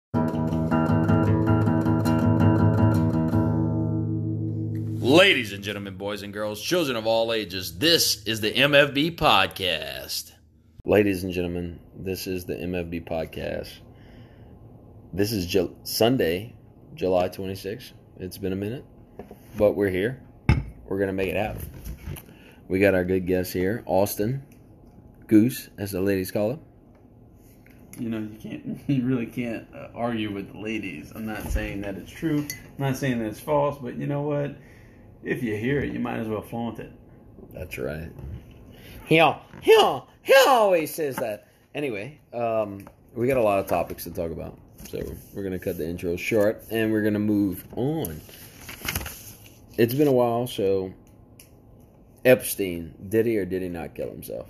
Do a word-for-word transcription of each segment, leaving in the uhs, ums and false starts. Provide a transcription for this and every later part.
Ladies and gentlemen, boys and girls, children of all ages, this is the M F B Podcast. Ladies and gentlemen, this is the M F B Podcast. This is Ju- Sunday, July twenty-sixth. It's been a minute, but we're here. We're going to make it happen. We got our good guest here, Austin Goose, as the ladies call him. You know, you can't, you really can't uh, argue with the ladies. I'm not saying that it's true. I'm not saying that it's false, but you know what? If you hear it, you might as well flaunt it. That's right. He, he, he always says that. Anyway, um, we got a lot of topics to talk about. So we're going to cut the intro short, and we're going to move on. It's been a while, so Epstein, did he or did he not kill himself?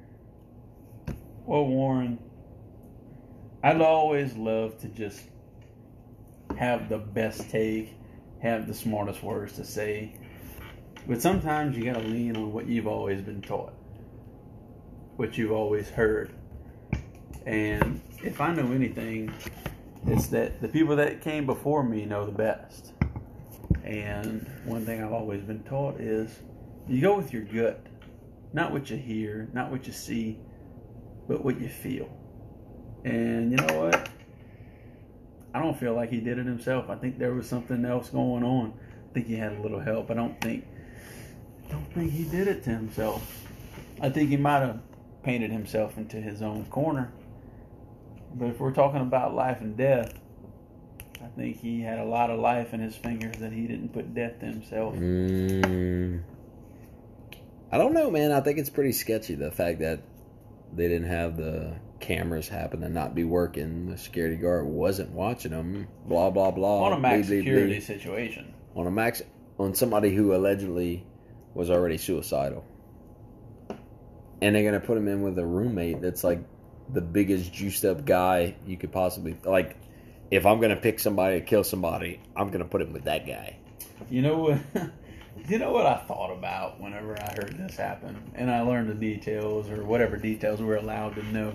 Well, Warren, I'd always love to just have the best take, have the smartest words to say. But sometimes you got to lean on what you've always been taught, what you've always heard. And if I know anything, it's that the people that came before me know the best. And one thing I've always been taught is you go with your gut, not what you hear, not what you see, but what you feel. And you know what? I don't feel like he did it himself. I think there was something else going on. I think he had a little help. I don't think I don't think he did it to himself. I think he might have painted himself into his own corner. But if we're talking about life and death, I think he had a lot of life in his fingers that he didn't put death to himself. Mm, I don't know, man. I think it's pretty sketchy, the fact that they didn't have the cameras happen to not be working. The security guard wasn't watching them. Blah, blah, blah. On a max blee, security blee, blee. situation. On a max, on somebody who allegedly was already suicidal. And they're going to put him in with a roommate that's like the biggest juiced up guy you could possibly, like, if I'm going to pick somebody to kill somebody, I'm going to put him with that guy. You know what? You know what I thought about whenever I heard this happen, and I learned the details, or whatever details we're allowed to know.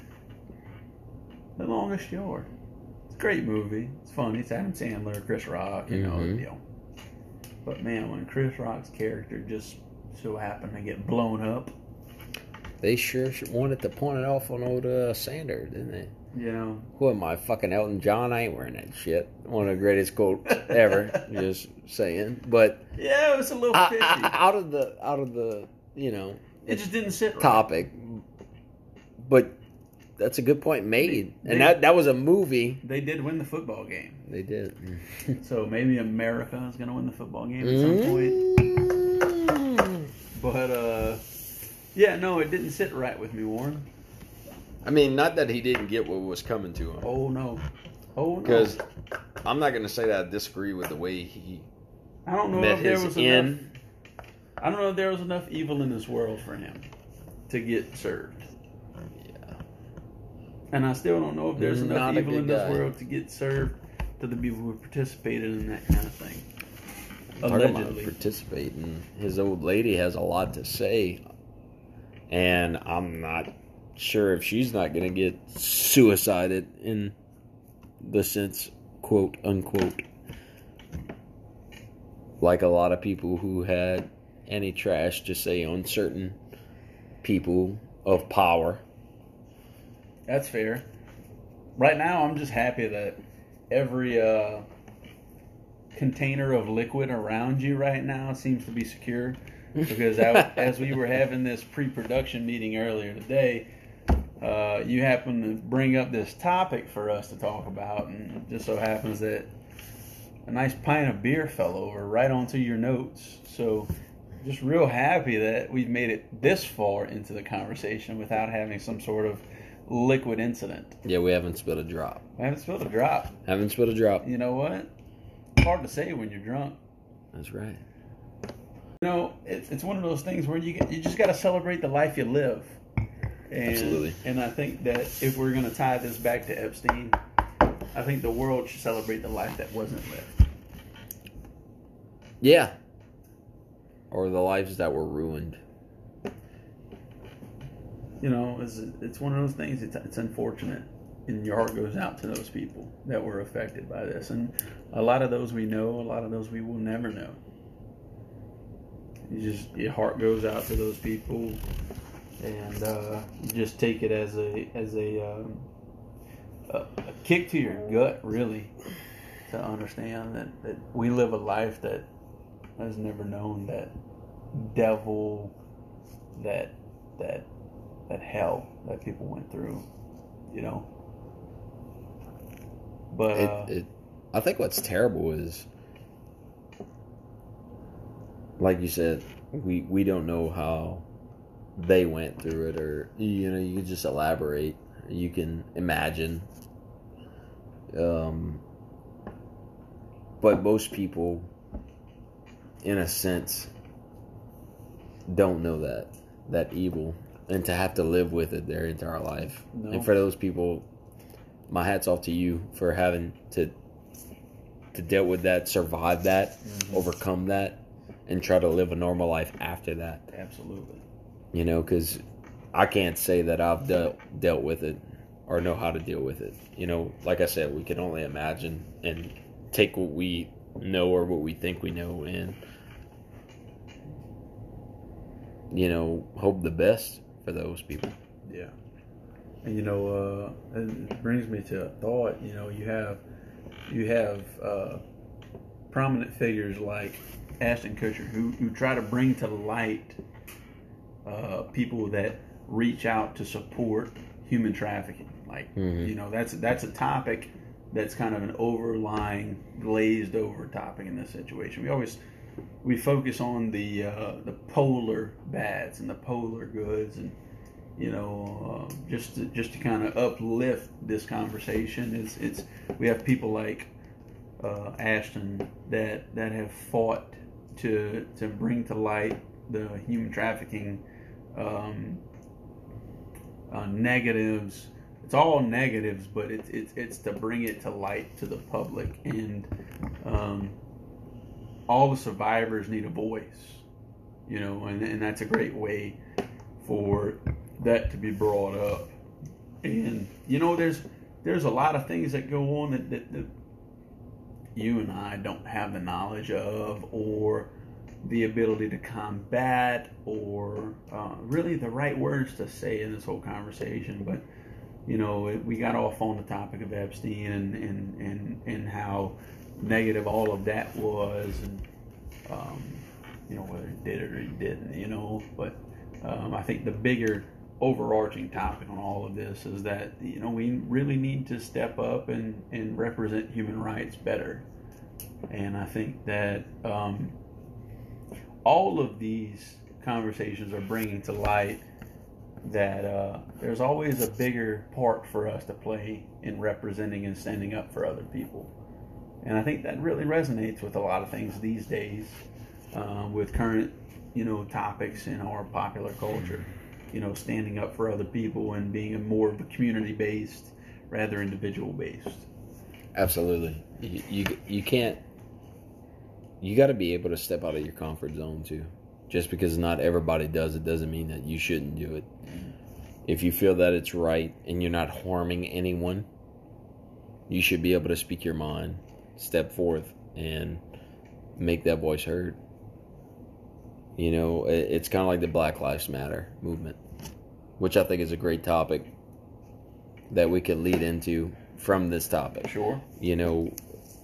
The Longest Yard. It's a great movie. It's funny. It's Adam Sandler, Chris Rock, you know Mm-hmm. the deal. But man, when Chris Rock's character just so happened to get blown up, They sure wanted to point it off on old uh, Sander, didn't they? you know. Who am I, fucking Elton John? I ain't wearing that shit. One of the greatest quotes ever. Just saying. But Yeah, it was a little I, fishy. I, out of the out of the you know it just didn't sit right. topic, but that's a good point made. They- and that that was a movie. They did win the football game. They did. So maybe America is going to win the football game at some point. Mm. But, uh, yeah, no, it didn't sit right with me, Warren. I mean, not that he didn't get what was coming to him. Oh, no. Oh, no. Because I'm not going to say that I disagree with the way he I don't know met if there his was end. enough. I don't know if there was enough evil in this world for him to get served. Yeah. And I still don't know if there's enough Not a evil in good this guy. world to get served to the people who participated in that kind of thing. Talking about Allegedly. participating, his old lady has a lot to say, and I'm not sure if she's not going to get suicided in the sense, quote unquote, like a lot of people who had any trash to say on certain people of power. That's fair. Right now, I'm just happy that every uh, container of liquid around you right now seems to be secure. Because I, as we were having this pre-production meeting earlier today, uh, you happened to bring up this topic for us to talk about, and it just so happens that a nice pint of beer fell over right onto your notes. So just real happy that we've made it this far into the conversation without having some sort of liquid incident. Yeah, we haven't spilled a drop. I haven't spilled a drop. Haven't spilled a drop. You know what? It's hard to say when you're drunk. That's right. You know, it's it's one of those things where you get, you just got to celebrate the life you live. And, Absolutely. And I think that if we're going to tie this back to Epstein, I think the world should celebrate the life that wasn't lived. Yeah. Or the lives that were ruined. You know, it's it's one of those things. It's it's unfortunate. and your heart goes out to those people that were affected by this. And a lot of those we know, a lot of those we will never know. You just, your heart goes out to those people, and uh, you just take it as a as a, um, a a kick to your gut, really, to understand that, that we live a life that has never known that devil, that that that hell that people went through, you know. But uh, it, it, I think what's terrible is, like you said, we, we don't know how they went through it, or, you know, you can just elaborate, you can imagine. Um, but most people, in a sense, don't know that, that evil, and to have to live with it their entire life. No. And for those people, my hat's off to you for having to to deal with that, survive that, mm-hmm. overcome that, and try to live a normal life after that. Absolutely. You know, because I can't say that I've dealt dealt with it or know how to deal with it. You know, like I said, we can only imagine and take what we know or what we think we know and, you know, hope the best for those people. Yeah. And, you know, uh, it brings me to a thought. You know, you have you have uh, prominent figures like Ashton Kutcher who, who try to bring to light uh, people that reach out to support human trafficking. Like, mm-hmm. you know, that's that's a topic that's kind of an overlying, glazed over topic in this situation. We always we focus on the uh, the polar bads and the polar goods, and you know, uh, just to, just to kind of uplift this conversation. It's it's we have people like uh, Ashton that that have fought to to bring to light the human trafficking um, uh, negatives. It's all negatives, but it's it's it's to bring it to light to the public, and um, all the survivors need a voice, you know, and and that's a great way for that to be brought up. And you know, there's there's a lot of things that go on that, that, that you and I don't have the knowledge of, or the ability to combat, or uh, really the right words to say in this whole conversation. But you know, we got off on the topic of Epstein and and, and, and how negative all of that was, and um, you know, whether he did it or he didn't, you know. But um, I think the bigger overarching topic on all of this is that, you know, we really need to step up and, and represent human rights better. And I think that um, all of these conversations are bringing to light that uh, there's always a bigger part for us to play in representing and standing up for other people. And I think that really resonates with a lot of things these days, uh, with current, you know, topics in our popular culture. You know, standing up for other people and being a more of a community-based rather individual-based. Absolutely. You, you, you can't, you got to be able to step out of your comfort zone too. Just because not everybody does it doesn't mean that you shouldn't do it. If you feel that it's right and you're not harming anyone, you should be able to speak your mind, step forth, and make that voice heard. You know, it's kind of like the Black Lives Matter movement, which I think is a great topic that we could lead into from this topic. Sure. You know,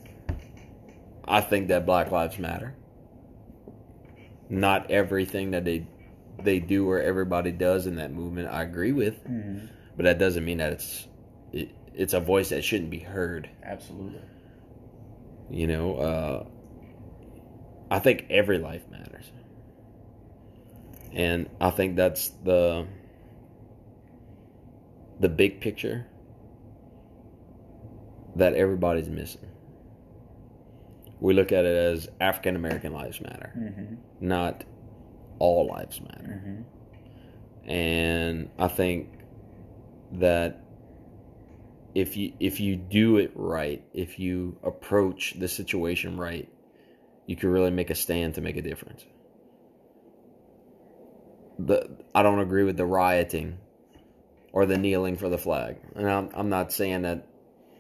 I think that Black Lives Matter. Not everything that they they do or everybody does in that movement I agree with, mm-hmm. but that doesn't mean that it's it, it's a voice that shouldn't be heard. Absolutely. You know, uh, I think every life matters. And I think that's the the big picture that everybody's missing. We look at it as African American lives matter, mm-hmm. not all lives matter. Mm-hmm. And I think that if you if you do it right, if you approach the situation right, you can really make a stand to make a difference. The I don't agree with the rioting or the kneeling for the flag. And I'm, I'm not saying that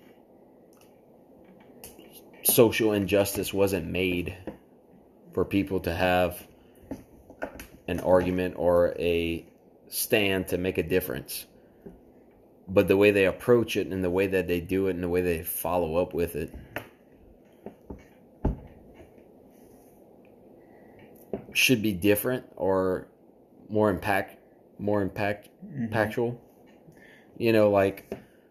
social injustice wasn't made for people to have an argument or a stand to make a difference. But the way they approach it and the way that they do it and the way they follow up with it should be different or more impact, more impact, mm-hmm. impactful. You know, like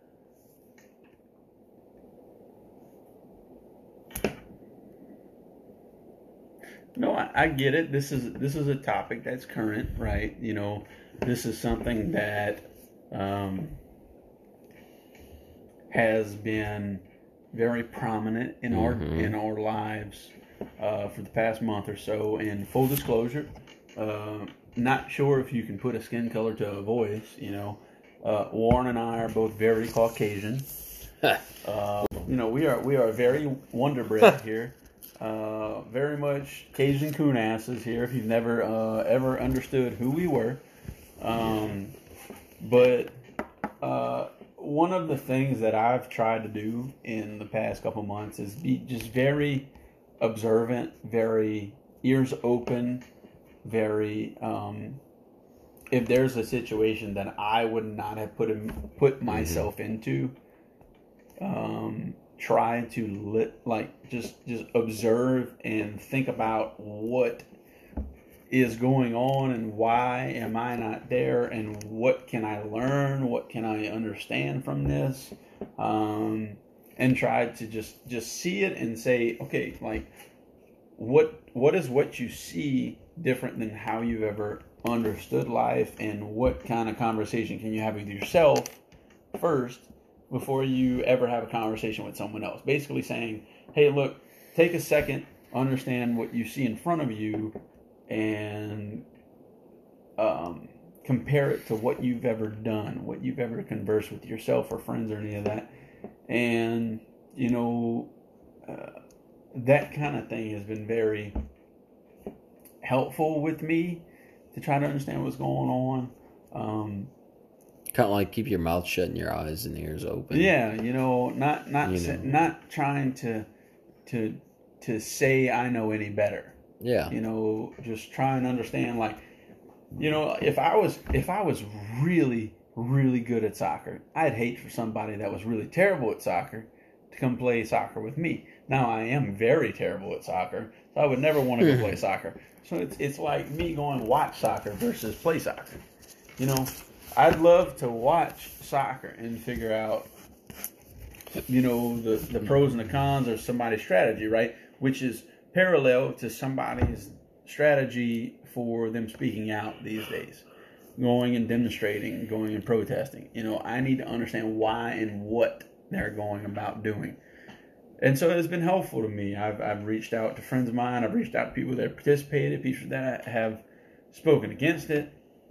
no, I, I get it. This is this is a topic that's current, right? You know, this is something that um, has been very prominent in our mm-hmm. in our lives uh, for the past month or so. And full disclosure, uh, not sure if you can put a skin color to a voice. You know, uh, Warren and I are both very Caucasian. uh, you know, we are we are very Wonder Bread here. Uh, very much Cajun coon asses here. If you've never uh, ever understood who we were, um, but uh, one of the things that I've tried to do in the past couple months is be just very observant, very ears open, very. Um, if there's a situation that I would not have put him, put myself mm-hmm. into. Um, try to lit, like just just observe and think about what is going on and why am I not there and what can I learn, what can I understand from this, um, and try to just just see it and say, okay, like what what is what you see different than how you've ever understood life, and what kind of conversation can you have with yourself first before you ever have a conversation with someone else. Basically saying, hey, look, take a second, understand what you see in front of you, and um, compare it to what you've ever done, what you've ever conversed with yourself or friends or any of that. And, you know, uh, that kind of thing has been very helpful with me to try to understand what's going on. Um, Kind of like keep your mouth shut and your eyes and ears open. Yeah, you know, not not you sa- know. not trying to to to say I know any better. Yeah. You know, just try and understand. Like, you know, if I was if I was really really good at soccer, I'd hate for somebody that was really terrible at soccer to come play soccer with me. Now I am very terrible at soccer, so I would never want to go play soccer. So it's it's like me going watch soccer versus play soccer. You know. I'd love to watch soccer and figure out, you know, the, the pros and the cons of somebody's strategy, right? Which is parallel to somebody's strategy for them speaking out these days. Going and demonstrating, going and protesting. You know, I need to understand why and what they're going about doing. And so it's been helpful to me. I've I've reached out to friends of mine. I've reached out to people that participated, people that have spoken against it.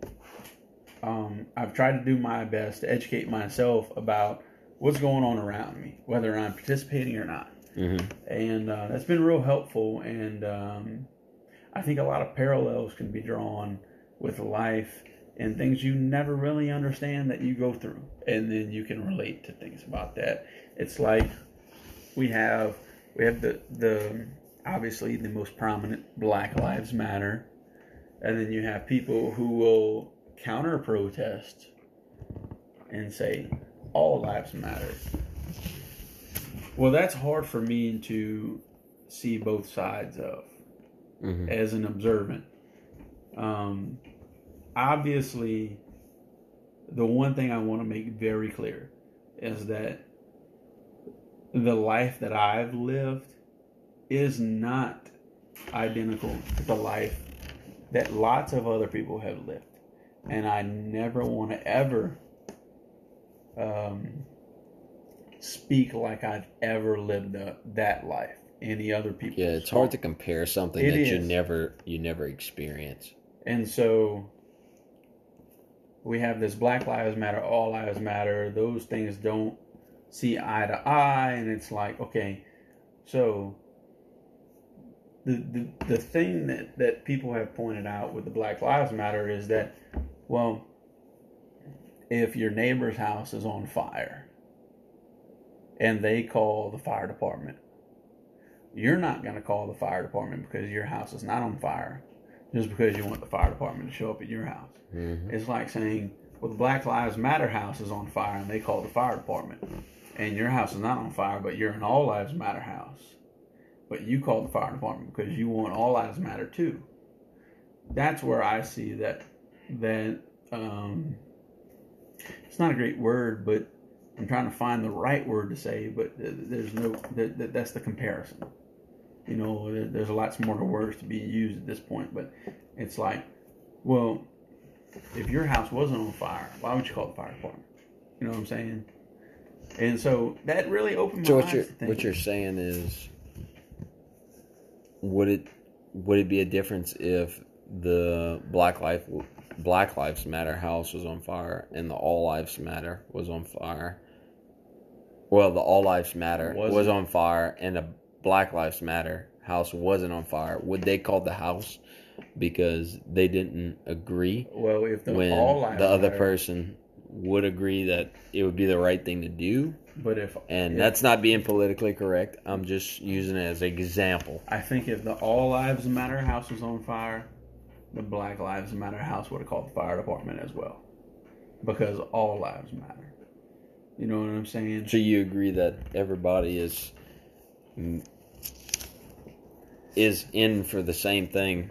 Um, I've tried to do my best to educate myself about what's going on around me, whether I'm participating or not. Mm-hmm. And uh, that's been real helpful. And um, I think a lot of parallels can be drawn with life and things you never really understand that you go through. And then you can relate to things about that. It's like we have we have the, the obviously the most prominent Black Lives Matter. And then you have people who will counter protest and say all lives matter. Well, that's hard for me to see both sides of mm-hmm. as an observant. Um, obviously, the one thing I want to make very clear is that the life that I've lived is not identical to the life that lots of other people have lived. And I never want to ever um, speak like I've ever lived the, that life. Any other people? Yeah, it's hard to compare something it that is. you never you never experience. And so we have this Black Lives Matter, All Lives Matter. Those things don't see eye to eye, and it's like, okay, so the the, the thing that, that people have pointed out with the Black Lives Matter is that, well, if your neighbor's house is on fire and they call the fire department, you're not going to call the fire department because your house is not on fire just because you want the fire department to show up at your house. Mm-hmm. It's like saying, well, the Black Lives Matter house is on fire and they call the fire department. And your house is not on fire, but you're an All Lives Matter house. But you call the fire department because you want All Lives Matter too. That's where I see that, that um, it's not a great word, but I'm trying to find the right word to say, but there's no, that, that's the comparison. You know, there's a lot smarter words to be used at this point, but it's like, well, if your house wasn't on fire, why would you call the fire department? You know what I'm saying? And so that really opened my so what eyes you're, to think. what you're saying is, would it would it be a difference if the Black Life Black Lives Matter house was on fire and the All Lives Matter was on fire? Well, the All Lives Matter Wasn't. was on fire and the Black Lives Matter house wasn't on fire. Would they call the house because they didn't agree? Well, if the when All Lives the other Matter, person would agree that it would be the right thing to do. But if and if, that's not being politically correct. I'm just using it as an example. I think if the All Lives Matter house was on fire, the Black Lives Matter house would have called the fire department as well, because all lives matter. You know what I'm saying? So you agree that everybody is is in for the same thing,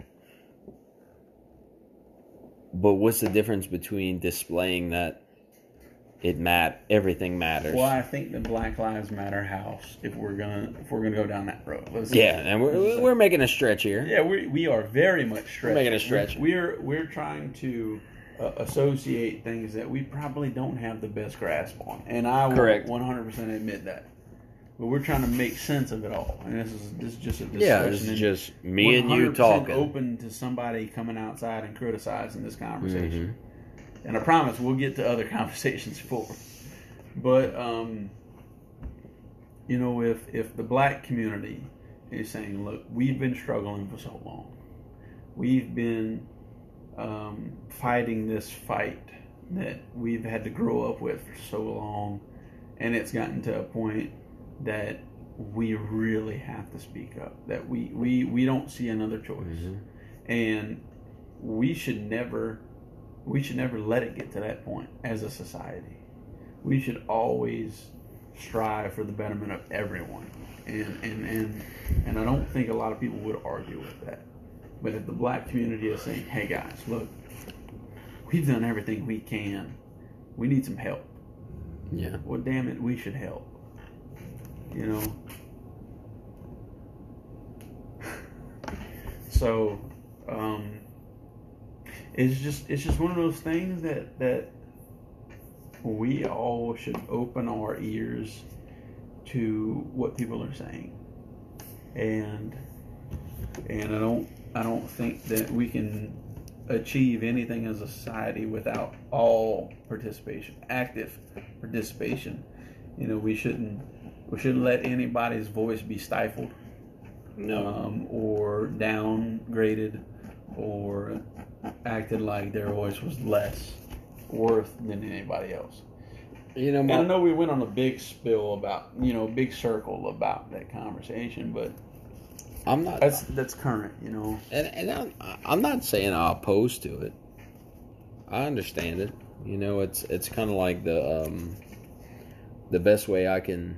but what's the difference between displaying that it mat everything matters? Well, I think the Black Lives Matter house, if we're gonna if we're gonna go down that road, let's yeah, and we're we're making a stretch here. Yeah, we we are very much stretching. We're making a stretch. We're we're, we're trying to uh, associate things that we probably don't have the best grasp on, and I will Correct. one hundred percent admit that. But we're trying to make sense of it all, and this is this is just a discussion. Yeah, this is just me and you one hundred percent talking. Open to somebody coming outside and criticizing this conversation. Mm-hmm. And I promise we'll get to other conversations for. But um, you know, if if the black community is saying, look, we've been struggling for so long, we've been um, fighting this fight that we've had to grow up with for so long, and it's gotten to a point that we really have to speak up, that we we, we don't see another choice. Mm-hmm. And we should never we should never let it get to that point as a society. We should always strive for the betterment of everyone. And and, and and I don't think a lot of people would argue with that. But if the black community is saying, hey guys, look, we've done everything we can, we need some help. Yeah. Well, damn it, we should help. You know? So, um, it's just it's just one of those things that that we all should open our ears to what people are saying, and and I don't I don't think that we can achieve anything as a society without all participation, active participation. You know, we shouldn't we shouldn't let anybody's voice be stifled, no, um, or downgraded, or acted like their voice was less worth than anybody else. You know, and my, I know we went on a big spill about, you know, big circle about that conversation, but I'm not. That's that's current, you know. And and I'm, I'm not saying I'm opposed to it. I understand it. You know, it's it's kind of like the um, the best way I can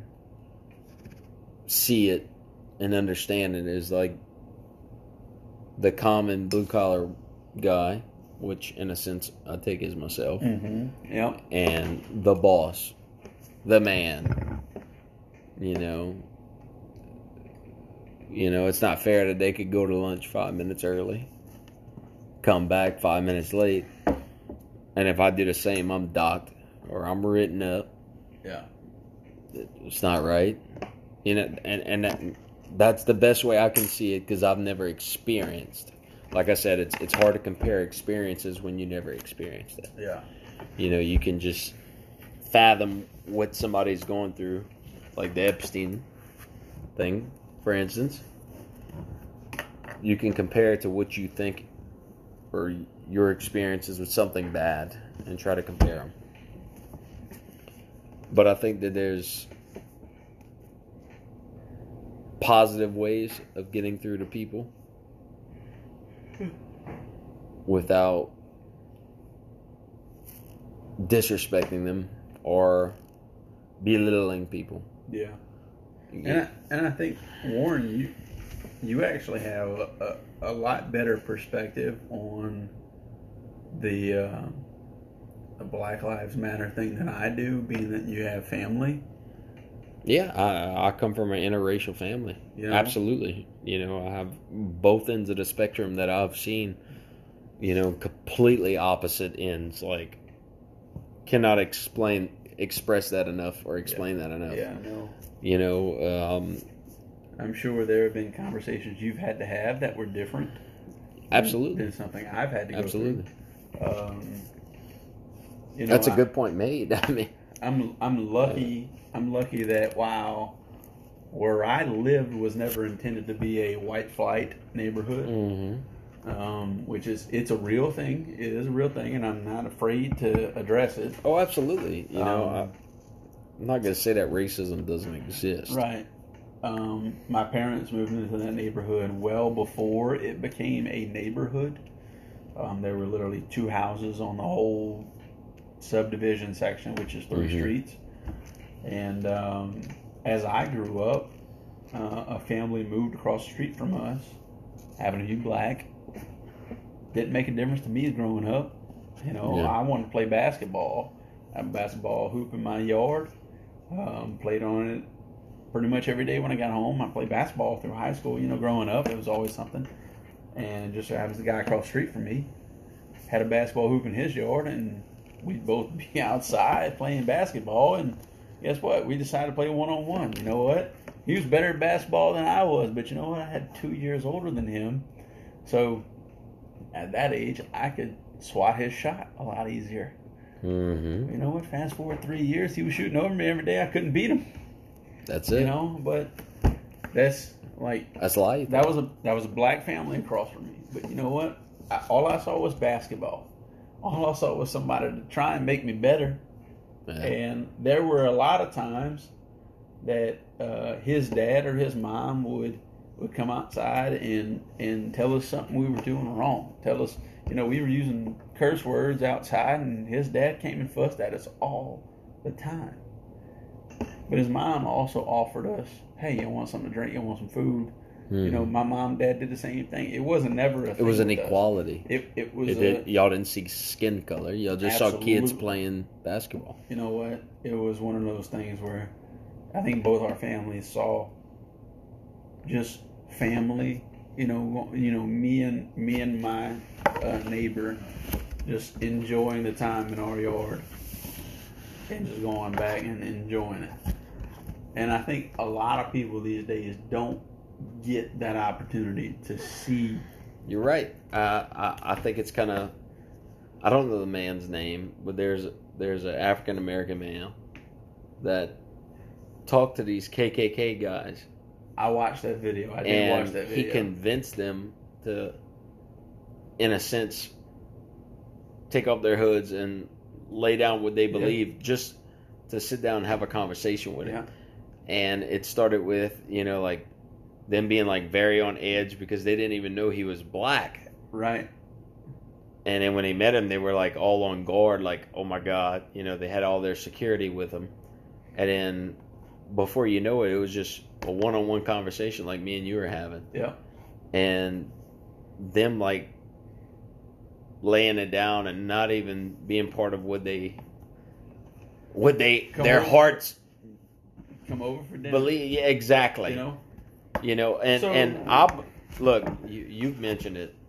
see it and understand it is like the common blue collar guy, which in a sense I take as myself. Mm-hmm. Yep. And the boss, the man. You know. You know, it's not fair that they could go to lunch five minutes early, come back five minutes late, and if I do the same, I'm docked or I'm written up. Yeah. It's not right. You know, and, and that, that's the best way I can see it because I've never experienced. Like I said, it's it's hard to compare experiences when you never experienced it. Yeah. You know, you can just fathom what somebody's going through, like the Epstein thing. For instance, you can compare it to what you think or your experiences with something bad and try to compare them. But I think that there's positive ways of getting through to people without disrespecting them or belittling people. Yeah. And I, and I think, Warren, you you actually have a, a, a lot better perspective on the, uh, the Black Lives Matter thing than I do, being that you have family. Yeah, I, I come from an interracial family. You know? Absolutely. You know, I have both ends of the spectrum that I've seen, you know, completely opposite ends. Like, cannot explain, express that enough or explain yeah. that enough. Yeah, no. You know, um, I'm sure there have been conversations you've had to have that were different. Absolutely. Than something I've had to go absolutely. through. Um, you know, That's a I, good point made. I mean, I'm I'm lucky. I'm lucky that while where I lived was never intended to be a white flight neighborhood, mm-hmm. um, which is it's a real thing. It is a real thing, and I'm not afraid to address it. Oh, absolutely. You know, Um, I, I'm not going to say that racism doesn't exist. Right. Um, my parents moved into that neighborhood well before it became a neighborhood. Um, there were literally two houses on the whole subdivision section, which is three mm-hmm. streets. And um, as I grew up, uh, a family moved across the street from us, happened to be black. Didn't make a difference to me growing up. You know, Yeah. I wanted to play basketball. I have a basketball hoop in my yard. Um, played on it pretty much every day when I got home. I played basketball through high school. You know, growing up, it was always something. And just so happens the guy across the street from me had a basketball hoop in his yard, and we'd both be outside playing basketball. And guess what? We decided to play one-on-one. You know what? He was better at basketball than I was, but you know what? I had two years older than him. So at that age, I could swat his shot a lot easier. Mm-hmm. You know what? Fast forward three years, he was shooting over me every day. I couldn't beat him. That's it. You know, but that's like That's life. that was a that was a black family across from me. But you know what? I, all I saw was basketball. All I saw was somebody to try and make me better. Yeah. And there were a lot of times that uh, his dad or his mom would would come outside and and tell us something we were doing wrong. Tell us, you know, we were using curse words outside, and his dad came and fussed at us all the time. But his mom also offered us, hey, you want something to drink? You want some food? Mm-hmm. You know, my mom and dad did the same thing. It wasn't never a thing. It was an with us. equality. It it was It a, did, y'all didn't see skin color. Y'all just saw kids Absolutely. playing basketball. you know what? It was one of those things where I think both our families saw just family. You know, you know, me and me and my uh, neighbor just enjoying the time in our yard and just going back and enjoying it. And I think a lot of people these days don't get that opportunity to see. You're right. Uh, I I think it's kind of, I don't know the man's name, but there's there's an African American man that talked to these K K K guys, I watched that video. I did and watch that he video. convinced them to, in a sense, take off their hoods and lay down what they believe, yeah. just to sit down and have a conversation with yeah. him. And it started with, you know, like them being like very on edge because they didn't even know he was black. Right. And then when they met him, they were like all on guard, like, oh my God, you know, they had all their security with them. And then before you know it, it was just a one-on-one conversation like me and you were having. Yeah. And them like laying it down and not even being part of what they, what they, Come their over. hearts Come over for dinner. believe. Yeah, exactly. You know? You know, and, So- and I, look, you, you've mentioned it.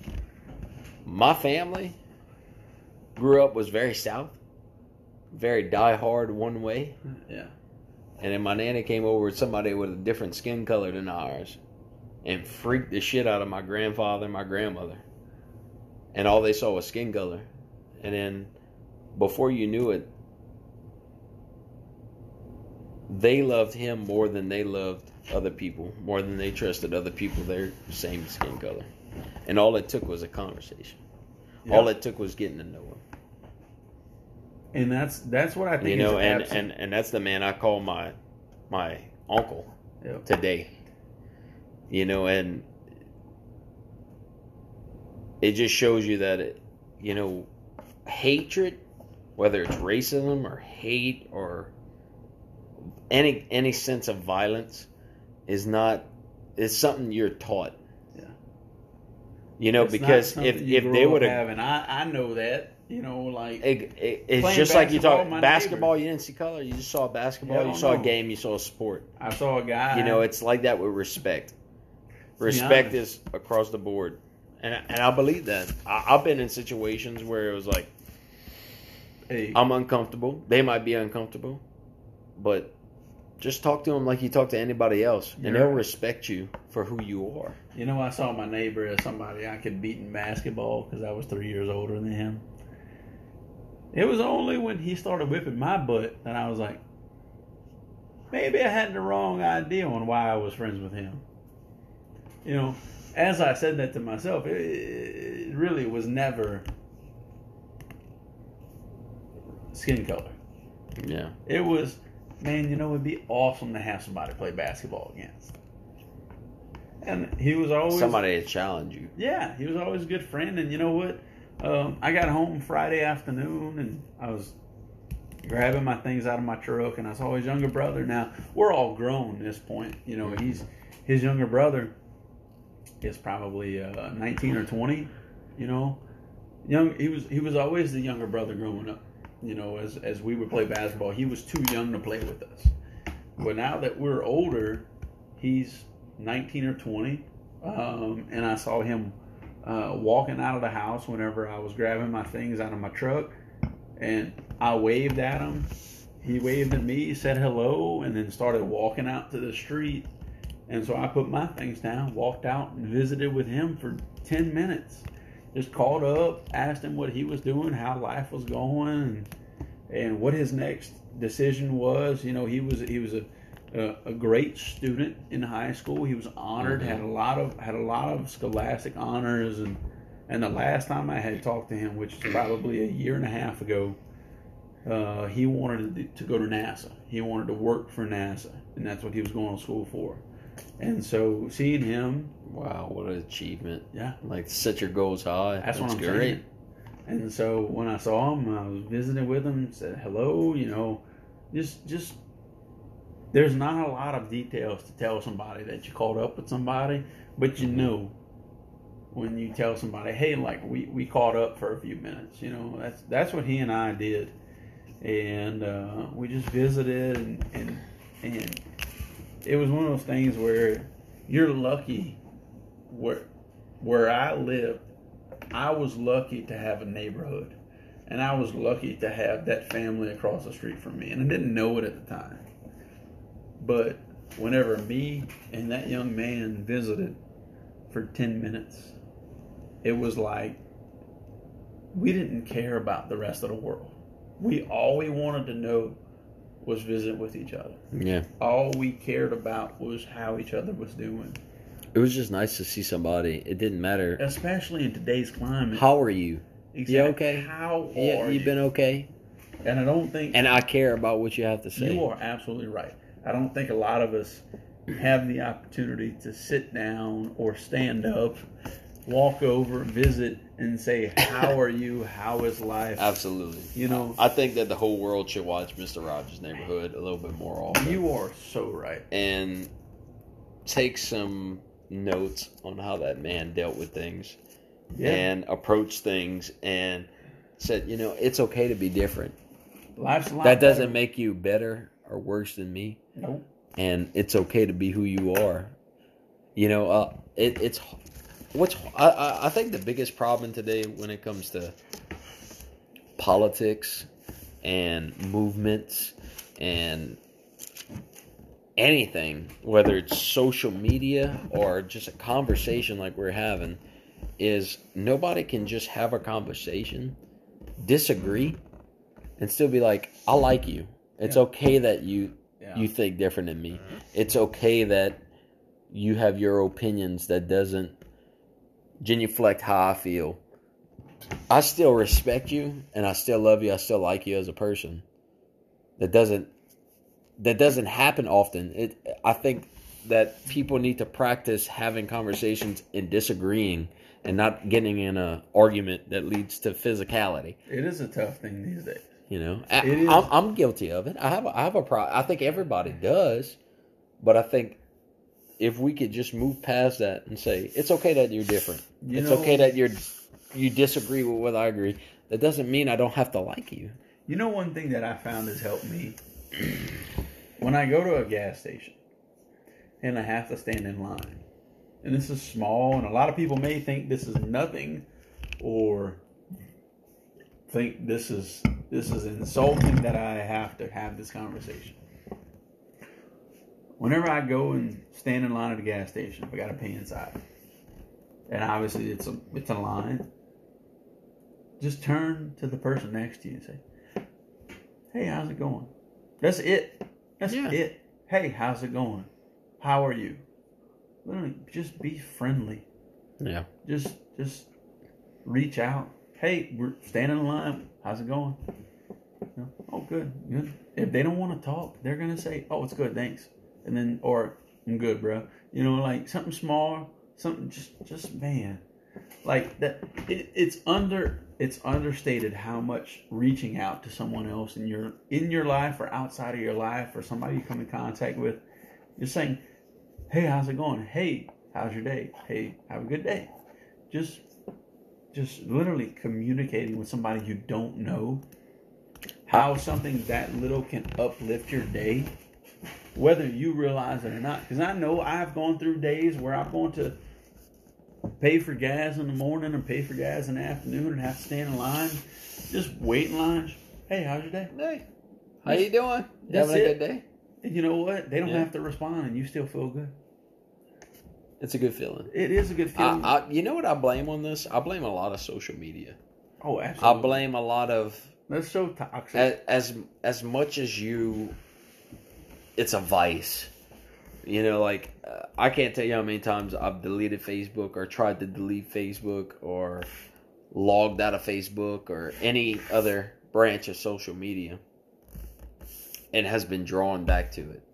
My family grew up, was very South, very diehard one way. Yeah. And then my nanny came over with somebody with a different skin color than ours and freaked the shit out of my grandfather and my grandmother. And all they saw was skin color. And then before you knew it, they loved him more than they loved other people, more than they trusted other people their same skin color. And all it took was a conversation. Yeah. All it took was getting to know him. And that's that's what I think. You know, is and, absent. and and that's the man I call my my uncle Yep. today. You know, and it just shows you that it, you know, hatred, whether it's racism or hate or any any sense of violence, is not is something you're taught. Yeah. You know, It's not because something if you if grow they up would have, having, I I know that. You know, like it, it, it's playing just like you basketball talk with my basketball. You didn't see color. You just saw basketball. Hell you saw a no. game. You saw a sport. I saw a guy. You know, it's like that with respect. be Respect honest. is across the board, and I- and I believe that. I, I've been in situations where it was like hey, I'm uncomfortable. They might be uncomfortable, but just talk to them like you talk to anybody else, and You're they'll right. respect you for who you are. you know, I saw my neighbor as somebody I could beat in basketball because I was three years older than him. It was only when he started whipping my butt that I was like, maybe I had the wrong idea on why I was friends with him. You know, as I said that to myself, it, it really was never skin color. Yeah, It was, man, you know, it'd be awesome to have somebody to play basketball against. And he was always somebody to challenge you. Yeah, he was always a good friend. And you know what? Um, I got home Friday afternoon, and I was grabbing my things out of my truck, and I saw his younger brother. Now, we're all grown at this point. You know, he's his younger brother is probably uh, nineteen or twenty. You know, young. He was he was always the younger brother growing up. You know, as as we would play basketball, he was too young to play with us. But now that we're older, he's nineteen or twenty, um, and I saw him uh, walking out of the house whenever I was grabbing my things out of my truck, and I waved at him. He waved at me, said hello, and then started walking out to the street. And so I put my things down, walked out, and visited with him for ten minutes. Just called up, asked him what he was doing, how life was going, and, and what his next decision was. You know, he was he was a A, a great student in high school. He was honored, Mm-hmm. had a lot of had a lot of scholastic honors, and and the last time I had talked to him, which is probably a year and a half ago, uh, he wanted to go to NASA. He wanted to work for NASA, and that's what he was going to school for. And so seeing him, Wow, what an achievement! yeah, Like set your goals high. that's, That's, what I'm great. saying. And so when I saw him, I was visiting with him, said hello. You know, just just. There's not a lot of details to tell somebody that you caught up with somebody, but you know when you tell somebody, hey, like we, we caught up for a few minutes. You know, that's that's what he and I did, and uh, we just visited, and, and and it was one of those things where you're lucky. Where where I lived, I was lucky to have a neighborhood, and I was lucky to have that family across the street from me, and I didn't know it at the time. But whenever me and that young man visited for ten minutes, it was like we didn't care about the rest of the world. We all we wanted to know was visit with each other. Yeah, All we cared about was how each other was doing. it was just nice to see somebody. It didn't matter. Especially in today's climate. How are you? exactly. You okay? How Yeah, are you've you? been okay. And I don't think And I care about what you have to say. you are absolutely right. I don't think a lot of us have the opportunity to sit down or stand up, walk over, visit, and say, how are you? How is life? Absolutely. You know, I think that the whole world should watch Mister Rogers' Neighborhood a little bit more often. you are so right. And take some notes on how that man dealt with things Yeah. and approached things and said, you know, it's okay to be different. Life's a lot That doesn't better. make you better or worse than me. Nope. And it's okay to be who you are. You know, uh, it, it's what's I- I, I think the biggest problem today when it comes to politics and movements and anything, whether it's social media or just a conversation like we're having, is nobody can just have a conversation, disagree, and still be like, I like you. It's Yeah. okay that you Yeah. you think different than me. It's okay that you have your opinions that doesn't genuflect how I feel. I still respect you, and I still love you. I still like you as a person. That doesn't that doesn't happen often. It I think that people need to practice having conversations and disagreeing, and not getting in an argument that leads to physicality. It is a tough thing these days. You know, I, I'm, I'm guilty of it. I have a, I have a pro. I think everybody does, but I think if we could just move past that and say it's okay that you're different. You it's know, okay that you're you disagree with what I agree. That doesn't mean I don't have to like you. You know, one thing that I found has helped me when I go to a gas station and I have to stand in line. And this is small, and a lot of people may think this is nothing, or think this is this is insulting that I have to have this conversation. Whenever I go and stand in line at a gas station, I got to pay inside, and obviously it's a it's a line. Just turn to the person next to you and say, "Hey, how's it going?" That's it. That's yeah. it. Hey, how's it going? How are you? Literally, just be friendly. Yeah. Just, just reach out. Hey, we're standing in line. How's it going? You know, oh, good, good. If they don't want to talk, they're gonna say, "Oh, it's good, thanks," and then, or "I'm good, bro." You know, like something small, something just, just man, like that. It, it's under, it's understated how much reaching out to someone else in your in your life or outside of your life or somebody you come in contact with, just saying, "Hey, how's it going? Hey, how's your day? Hey, have a good day." Just, just literally communicating with somebody you don't know, how something that little can uplift your day, whether you realize it or not. Because I know I've gone through days where I'm going to pay for gas in the morning and pay for gas in the afternoon and have to stand in line, just wait in line. Hey, how's your day? Hey, how you doing? You having a good day? And you know what? They don't yeah. have to respond, and you still feel good. It's a good feeling. It is a good feeling. I, I, you know what I blame on this? I blame a lot of social media. Oh, absolutely. I blame a lot of... That's so toxic. As, as, as much as you... It's a vice. You know, like, uh, I can't tell you how many times I've deleted Facebook or tried to delete Facebook or logged out of Facebook or any other branch of social media, and has been drawn back to it.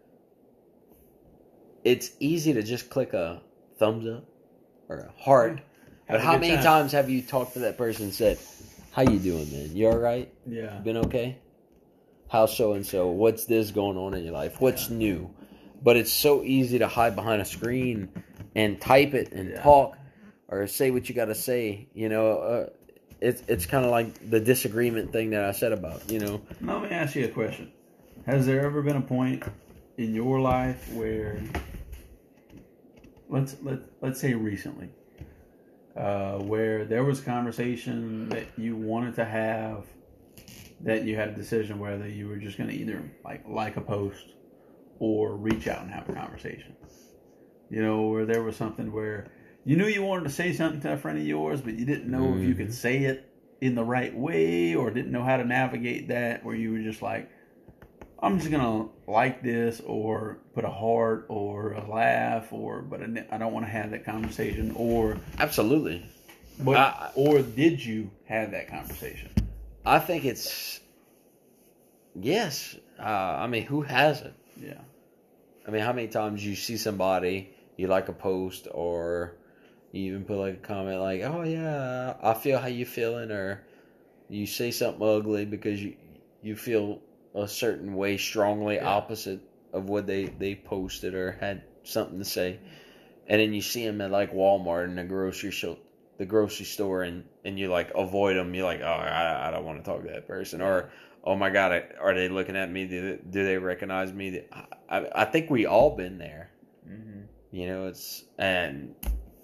It's easy to just click a thumbs up or a heart, but how many time. times have you talked to that person and said, "How you doing, man? You all right? Yeah. Been okay? How's so and so? What's this going on in your life? What's yeah. new?" But it's so easy to hide behind a screen and type it and yeah. talk or say what you got to say. You know, uh, it's it's kind of like the disagreement thing that I said about. You know. Let me ask you a question. Has there ever been a point in your life where, let's let let's say recently, uh, where there was conversation that you wanted to have, that you had a decision whether you were just going to either like like a post or reach out and have a conversation? You know, where there was something where you knew you wanted to say something to a friend of yours, but you didn't know mm-hmm. if you could say it in the right way, or didn't know how to navigate that, where you were just like, I'm just gonna like this, or put a heart, or a laugh, or but I don't want to have that conversation, or absolutely. But I, or did you have that conversation? I think it's yes. Uh, I mean, who hasn't? Yeah. I mean, how many times you see somebody, you like a post, or you even put like a comment like, "Oh yeah, I feel how you feeling," or you say something ugly because you you feel a certain way strongly yeah. opposite of what they, they posted or had something to say, and then you see them at like Walmart and the grocery show, the grocery store, and, and you like avoid them. You're like, "Oh, I, I don't want to talk to that person," or, "Oh my God, are they looking at me? Do they, do they recognize me?" I, I think we all been there. Mm-hmm. You know, it's and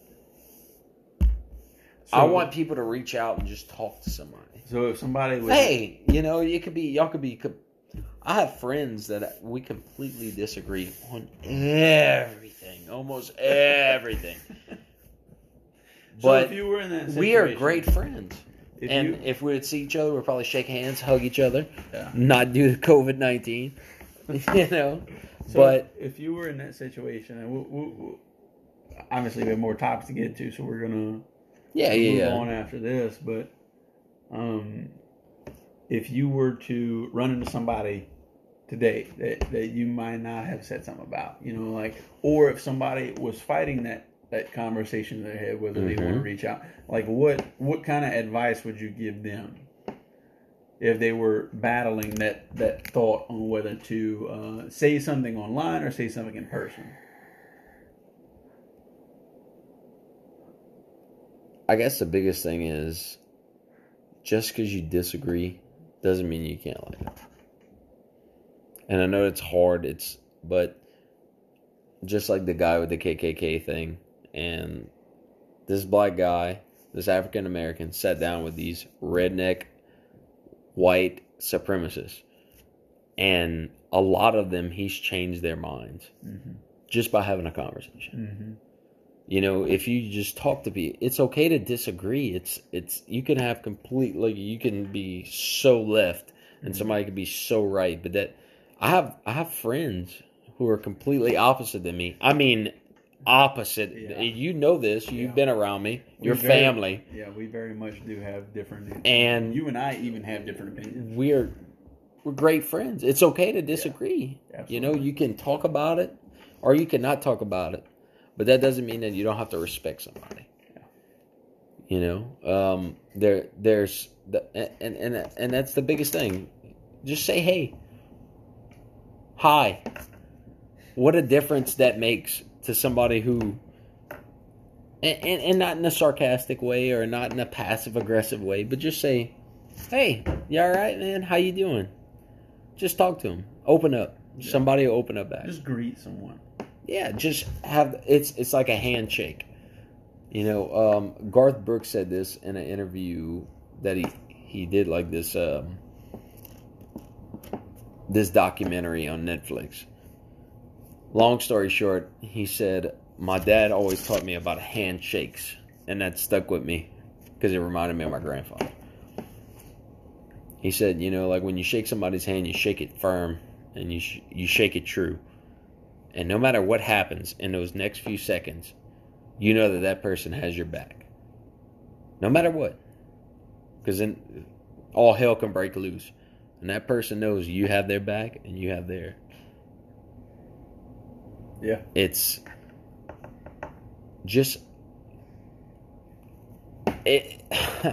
so, I want people to reach out and just talk to somebody. So if somebody was, hey, you know, you could be, y'all could be. I have friends that we completely disagree on everything, almost everything. So but if you were in that situation, we are great friends. If and you, if we would see each other, we'd probably shake hands, hug each other, yeah. not due to COVID nineteen, you know. So but if you were in that situation, and we'll, we'll, we'll, obviously we have more topics to get to, so we're going to Yeah, yeah, move yeah. on after this, but um, if you were to run into somebody today that, that you might not have said something about, you know, like, or if somebody was fighting that, that conversation in their head, whether mm-hmm. they want to reach out, like what what kind of advice would you give them if they were battling that, that thought on whether to uh, say something online or say something in person? I guess the biggest thing is just because you disagree doesn't mean you can't like it. And I know it's hard, it's but just like the guy with the K K K thing, and this black guy, this African American, sat down with these redneck white supremacists, and a lot of them he's changed their minds mm-hmm. just by having a conversation. Mm-hmm. You know, if you just talk to people, it's okay to disagree. It's it's you can have completely, you can be so left, and somebody can be so right. But that I have I have friends who are completely opposite than me. I mean, opposite. Yeah. You know this. You've yeah. been around me. Your very, family. Yeah, we very much do have different. And you and I even have different opinions. We're we're great friends. It's okay to disagree. Yeah, you know, you can talk about it, or you can not talk about it. But that doesn't mean that you don't have to respect somebody. Yeah. You know, um, there, there's, the, and and and that's the biggest thing. Just say, hey, hi. What a difference that makes to somebody who, and, and, and not in a sarcastic way or not in a passive aggressive way, but just say, hey, you all right, man? How you doing? Just talk to them. Open up. Yeah. Somebody will open up back. Just greet someone. Yeah, just have it's it's like a handshake. You know, um, Garth Brooks said this in an interview that he he did like this um, this documentary on Netflix. Long story short, he said, my dad always taught me about handshakes, and that stuck with me because it reminded me of my grandfather. He said, you know, like when you shake somebody's hand, you shake it firm and you sh- you shake it true. And no matter what happens in those next few seconds, you know that that person has your back. No matter what. Because then all hell can break loose. And that person knows you have their back and you have their. Yeah. It's just. It,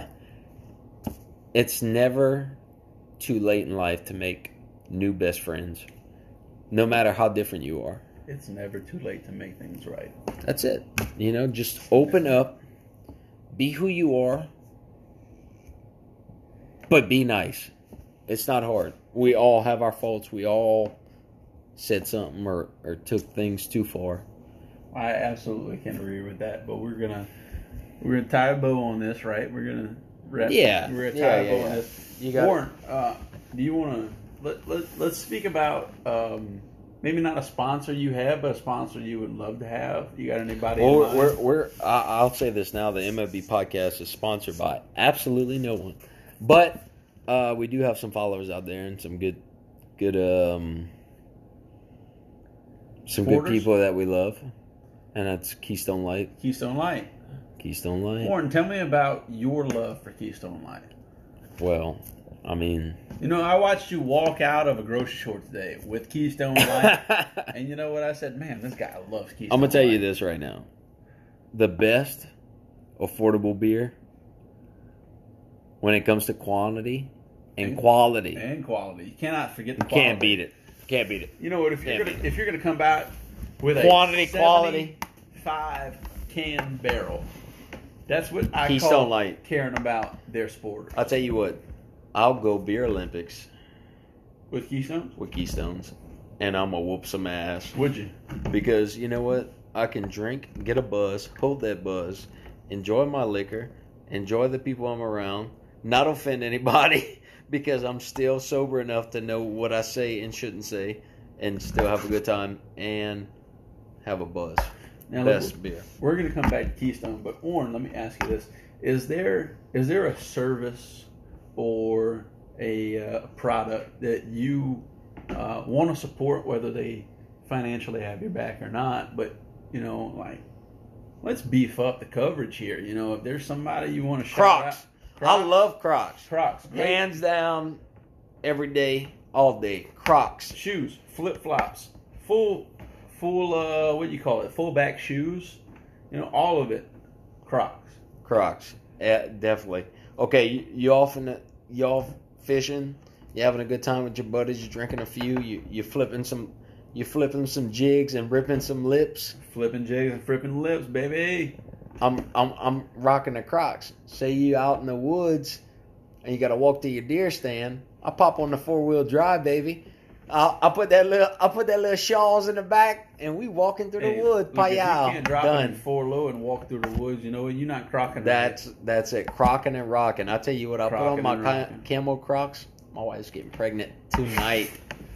it's never too late in life to make new best friends. No matter how different you are. It's never too late to make things right. That's it. You know, just open up, be who you are, but be nice. It's not hard. We all have our faults. We all said something or, or took things too far. I absolutely can agree with that. But we're gonna we're gonna tie a bow on this, right? We're gonna wrap. Yeah. We're gonna yeah, tie yeah, a bow yeah. on this. You got Warren, uh, do you want to let let let's speak about. Um, Maybe not a sponsor you have, but a sponsor you would love to have. You got anybody? Well, in mind? we're we're. I'll say this now: the M F B podcast is sponsored by absolutely no one, but uh, we do have some followers out there and some good, good, um, some Supporters? good people that we love, and that's Keystone Light. Keystone Light. Keystone Light. Warren, tell me about your love for Keystone Light. Well, I mean, you know, I watched you walk out of a grocery store today with Keystone Light, and you know what I said? Man, this guy loves Keystone. I'm gonna tell Light. you this right now: the best affordable beer when it comes to quantity and, and quality and quality. You cannot forget the you quality. Can't beat it. Can't beat it. You know what? If you're Can't gonna if you're gonna come back with quantity, a quality, five can barrel, that's what I Keystone call Light. Caring about their sport. I'll tell you what. I'll go beer Olympics with Keystones. With Keystones, and I'm gonna whoop some ass. Would you? Because you know what? I can drink, get a buzz, hold that buzz, enjoy my liquor, enjoy the people I'm around, not offend anybody, because I'm still sober enough to know what I say and shouldn't say, and still have a good time and have a buzz. Now, Best look, beer. We're gonna come back to Keystone, but Warren, let me ask you this: Is there is there a service or a uh, product that you uh, want to support, whether they financially have your back or not, but you know, like let's beef up the coverage here. You know, if there's somebody you want to shout Crocs. out. I love Crocs. Crocs. Great. Hands down, every day, all day. Crocs. Shoes, flip flops, full, full. Uh, what do you call it? Full back shoes. You know, all of it. Crocs. Crocs. Yeah, definitely. Okay, you, you off in the, you off fishing? You having a good time with your buddies? You drinking a few? You you flipping some? You flipping some jigs and ripping some lips? Flipping jigs and flipping lips, baby. I'm I'm I'm rocking the Crocs. Say you out in the woods and you got to walk to your deer stand. I pop on the four wheel drive, baby. I'll, I'll put that little I'll put that little shawls in the back and we walking through Hey, the woods. look, if you Payal. can't drop Done. it in four low and walk through the woods, you know what? You're not crocking. That's that's it. Crocking and rocking. I tell you what, I put on Crocking my and ca- rocking. camo Crocs. My wife's getting pregnant tonight.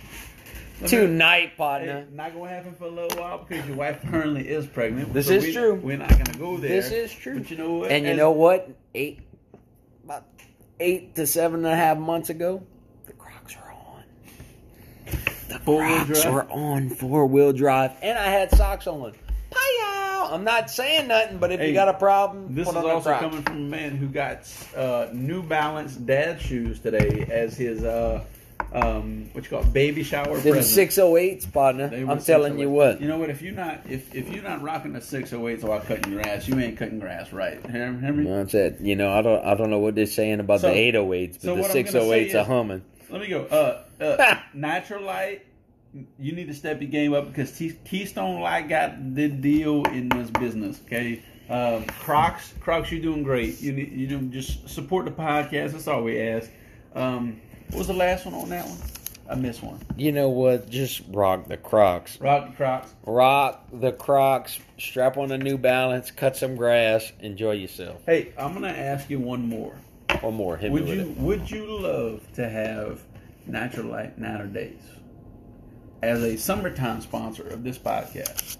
Let me- Tonight, partner. Hey, not gonna happen for a little while because your wife currently is pregnant. This so is we, true. We're not gonna go there. This is true. But you know what? And you As- know what? Eight, about eight to seven and a half months ago, the Crocs are on. The Four-wheel Crocs drive? were on four wheel drive, and I had socks on. Payal! I'm not saying nothing, but if Hey, you got a problem, This put is on the also Crocs. coming from a man who got uh, New Balance dad shoes today as his uh, um, what you call it, baby shower Them present. six oh eights, partner. They were I'm telling you what. You know what? If you're not if if you're not rocking the six oh eights while cutting grass, you ain't cutting grass right. Hear, hear me? That's it. You know, I don't I don't know what they're saying about So- the eight oh eights, but so the what I'm six gonna oh eights say are is- humming. Let me go. Uh, uh, Natural Light. You need to step your game up because T- Keystone Light got the deal in this business. Okay, um, Crocs, Crocs, you're doing great. You need, you know, just support the podcast. That's all we ask. Um, what was the last one on that one? I missed one. You know what? Just rock the Crocs. Rock the Crocs. Rock the Crocs. Strap on a New Balance. Cut some grass. Enjoy yourself. Hey, I'm gonna ask you one more. One more. Hit Would me with you it. Would you love to have Natural Light nowadays as a summertime sponsor of this podcast?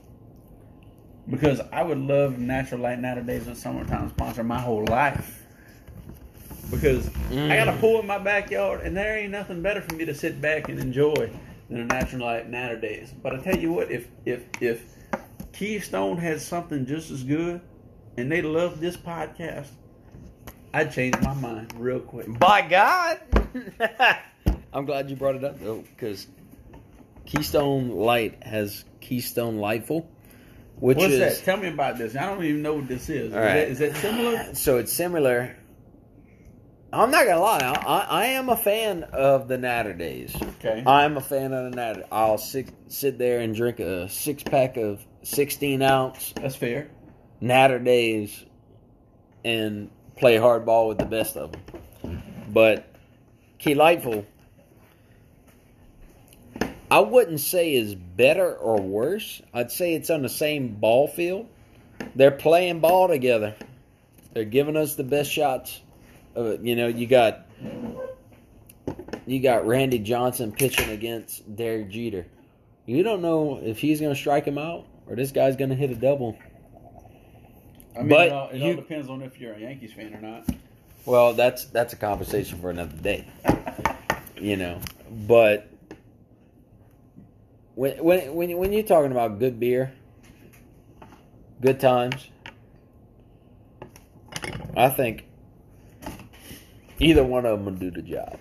Because I would love Natural Light nowadays as a summertime sponsor my whole life. Because Mm. I got a pool in my backyard, and there ain't nothing better for me to sit back and enjoy than a Natural Light nowadays. But I tell you what, if if if Keystone had something just as good, and they love this podcast, I'd change my mind real quick. By God. I'm glad you brought it up, though, because Keystone Light has Keystone Lightful, which What's is... that? Tell me about this. I don't even know what this is. All Is, right. that, is that similar? So it's similar. I'm not gonna lie. I, I, I am a fan of the Natter Days. Okay. I'm a fan of the Natter. I'll sit, sit there and drink a six pack of sixteen ounce That's fair. Natter Days and play hardball with the best of them. But Key Lightful, I wouldn't say is better or worse. I'd say it's on the same ball field. They're playing ball together. They're giving us the best shots. Uh, you know, you got you got Randy Johnson pitching against Derek Jeter. You don't know if he's going to strike him out or this guy's going to hit a double. I mean, But it, all, it you- all depends on if you're a Yankees fan or not. Well, that's that's a conversation for another day. You know, but when when when when you're talking about good beer, good times, I think either one of them will do the job.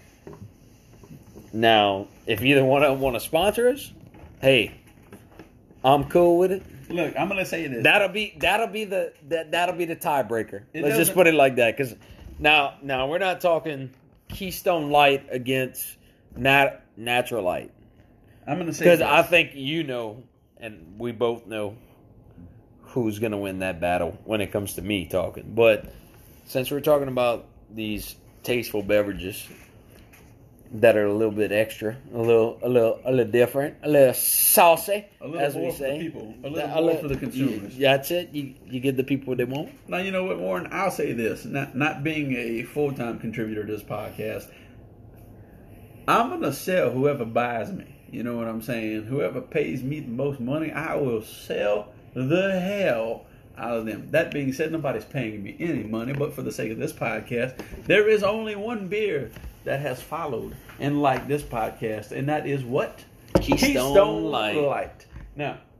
Now, if either one of them want to sponsor us, hey, I'm cool with it. Look, I'm gonna say this. That'll be that'll be the that that'll be the tiebreaker. It Let's just doesn't- put it like that, because now now we're not talking Keystone Light against Nat Natural Light, I'm gonna say because this. I think you know, and we both know who's gonna win that battle when it comes to me talking. But since we're talking about these tasteful beverages that are a little bit extra, a little a little a little different, a little saucy, a little as more we for say. the people, a little A more li- for the consumers. you- That's it. You you give the people what they want. Now, you know what, Warren? I'll say this. Not not being a full time contributor to this podcast, I'm gonna sell whoever buys me. You know what I'm saying? Whoever pays me the most money, I will sell the hell out of them. That being said, nobody's paying me any money, but for the sake of this podcast, there is only one beer that has followed and liked this podcast, and that is what? Keystone Light. Light. Now,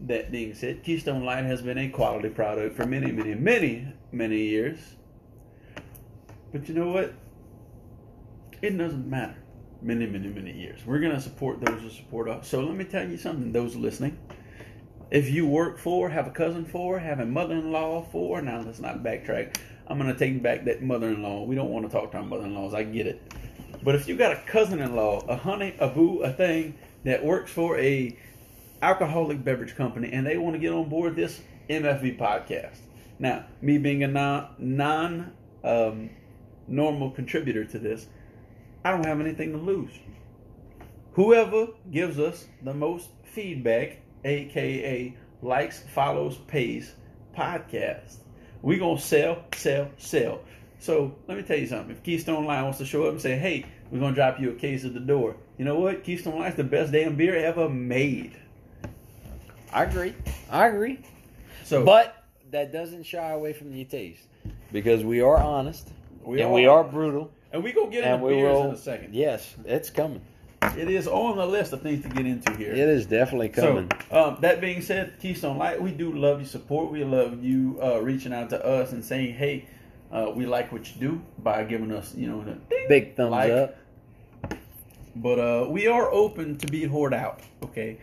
that being said, Keystone Light has been a quality product for many, many, many, many years. But you know what? It doesn't matter. Many, many, many years. We're going to support those who support us. So let me tell you something, those listening. If you work for, have a cousin for, have a mother-in-law for, now let's not backtrack. I'm going to take back that mother-in-law. We don't want to talk to our mother-in-laws. I get it. But if you got a cousin-in-law, a honey, a boo, a thing that works for a alcoholic beverage company and they want to get on board this M F B podcast. Now, me being a non, non um, normal contributor to this, I don't have anything to lose. Whoever gives us the most feedback, aka likes, follows, pays, podcast, we're going to sell, sell, sell. So let me tell you something. If Keystone Light wants to show up and say, hey, we're going to drop you a case at the door. You know what? Keystone Light's the best damn beer ever made. I agree. I agree. So, but that doesn't shy away from your taste. Because we are honest. We and are we are honest. brutal. And we go get into and we beers will, in a second. Yes, it's coming. It is on the list of things to get into here. It is definitely coming. So, um, that being said, Keystone Light, we do love your support. We love you uh, reaching out to us and saying, hey, uh, we like what you do by giving us, you know, the ding, big thumbs like. up. But uh, we are open to be hoard out, okay?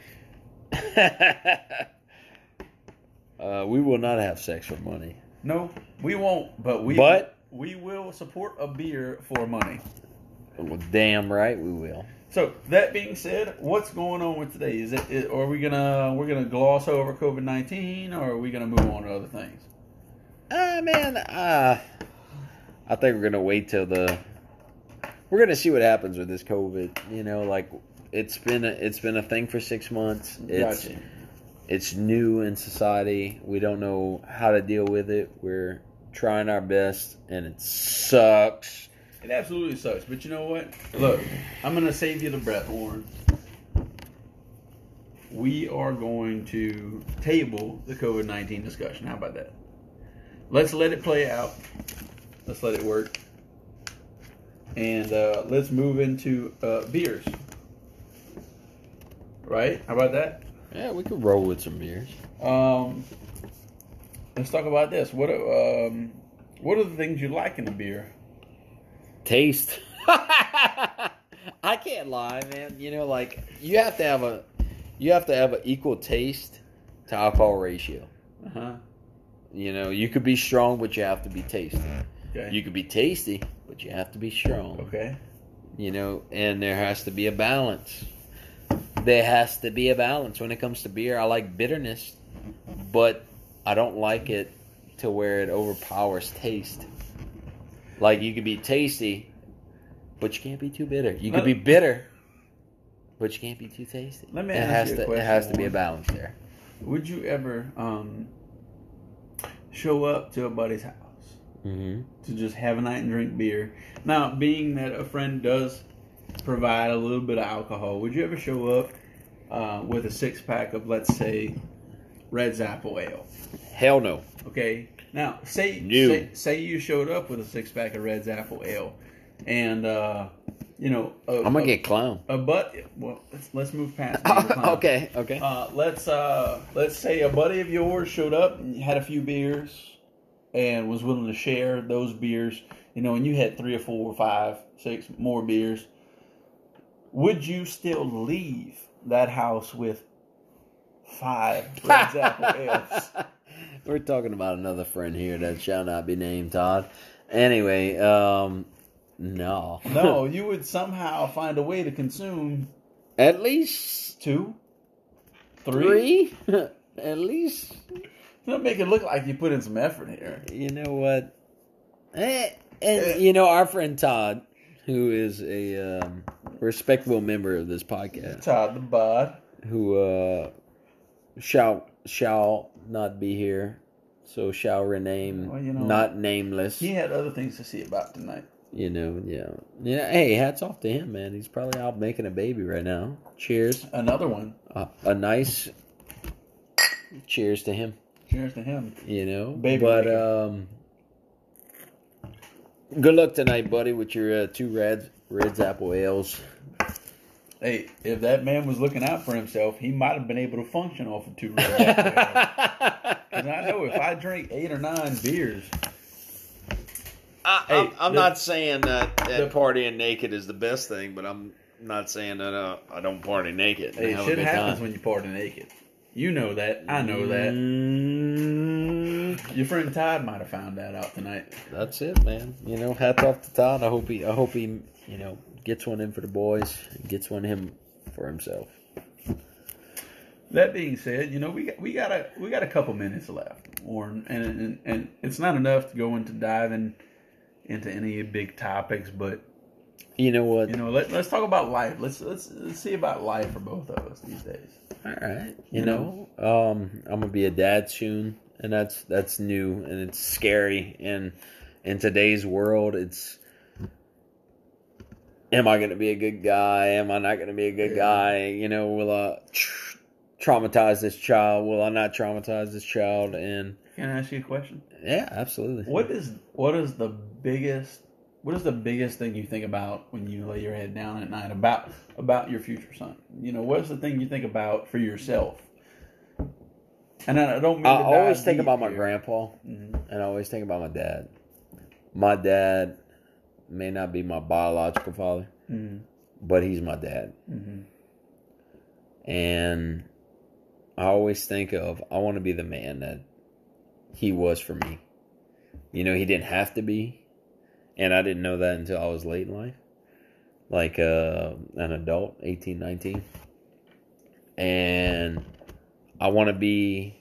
uh, we will not have sex for money. No, we won't. But we but we will support a beer for money. Well, damn right we will. So that being said, what's going on with today? Is it? Is, are we gonna we're gonna gloss over COVID nineteen, or are we gonna move on to other things? Ah, uh, man. Uh, I think we're gonna wait till the. We're gonna see what happens with this COVID. You know, like it's been a, it's been a thing for six months. It's Gotcha. It's new in society. We don't know how to deal with it. We're trying our best, and it sucks. It absolutely sucks. But you know what? Look, I'm gonna save you the breath, Warren. We are going to table the COVID nineteen discussion. How about that? Let's let it play out. Let's let it work. And uh, let's move into uh, beers. Right? How about that? Yeah, we could roll with some beers. Um, let's talk about this. What are, um, what are the things you like in a beer? Taste. I can't lie, man. You know, like you have to have a you have to have an equal taste to alcohol ratio. Uh huh. You know, you could be strong, but you have to be tasty. Okay. You could be tasty, but you have to be strong. Okay. You know, and there has to be a balance. There has to be a balance when it comes to beer. I like bitterness, but I don't like it to where it overpowers taste. Like you could be tasty, but you can't be too bitter. You could be bitter, but you can't be too tasty. Let me it ask has you a to, question. It has to be a Warren. balance there. Would you ever um, show up to a buddy's house Mm-hmm. to just have a night and drink beer? Now, being that a friend does provide a little bit of alcohol, would you ever show up uh, with a six pack of, let's say, Red's Apple Ale? Hell no. Okay. Now, say No. say, say you showed up with a six pack of Red's Apple Ale, and uh, you know, a, I'm gonna a, get clown. a but. Well, let's, let's move past. being a clown. okay, okay. Uh, let's uh, let's say a buddy of yours showed up and had a few beers, and was willing to share those beers. You know, and you had three or four or five, six more beers. Would you still leave that house with five Red's Apple Ales? We're talking about another friend here that shall not be named, Todd. Anyway, um, no. No, you would somehow find a way to consume At least two, three. three? At least. Don't make it look like you put in some effort here. You know what? Eh, and, you know, our friend Todd, who is a um, respectable member of this podcast, Todd the Bod. who uh, shall shall not be here, so shall rename, Well, you know, not nameless. He had other things to see about tonight. You know, yeah. Yeah, hey, hats off to him, man. He's probably out making a baby right now. Cheers. Another one. Uh, a nice cheers to him, Cheers to him. you know. Baby but, maker. um, good luck tonight, buddy, with your uh, two Reds, Reds Apple Ales. Hey, if that man was looking out for himself, he might have been able to function off of two Red Jack. Because I know if I drink eight or nine beers, I, Hey, I'm, I'm the- not saying that, that the- partying naked is the best thing, but I'm not saying that uh, I don't party naked. and hey, have a shit good happens time. when you party naked. You know that. I know that. Mm, Your friend Todd might have found that out tonight. that's it, man. You know, hats off to Todd. I hope he, I hope he, you know, gets one in for the boys, and gets one him for himself. That being said, you know we got we got a we got a couple minutes left, Warren, and and, and it's not enough to go into diving into any big topics, but You know what? you know let let's talk about life. Let's let's, let's see about life for both of us these days. All right. You, You know, um, I'm gonna be a dad soon, and that's that's new and it's scary. And in today's world, it's am I gonna be a good guy? Am I not gonna be a good Yeah. guy? You know, will I tr- traumatize this child? Will I not traumatize this child? And Can I ask you a question? yeah, absolutely. What is what is the biggest what is the biggest thing you think about when you lay your head down at night about about your future son? You know, what's the thing you think about for yourself? And I don't mean I to always dive think deep about my here. grandpa, Mhm. and I always think about my dad. My dad may not be my biological father, Mhm. but he's my dad. Mhm. And I always think of, I want to be the man that he was for me. You know, he didn't have to be. And I didn't know that until I was late in life. Like uh, an adult, eighteen, nineteen. And I want to be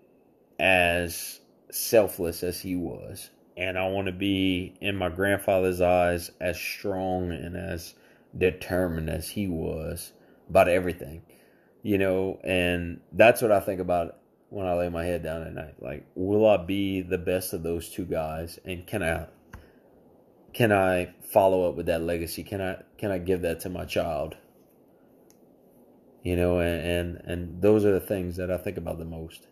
as selfless as he was. And I want to be, in my grandfather's eyes, as strong and as determined as he was about everything. You know, and that's what I think about when I lay my head down at night. Like, will I be the best of those two guys? And can I can I follow up with that legacy? Can I can I give that to my child? You know, and and, and those are the things that I think about the most.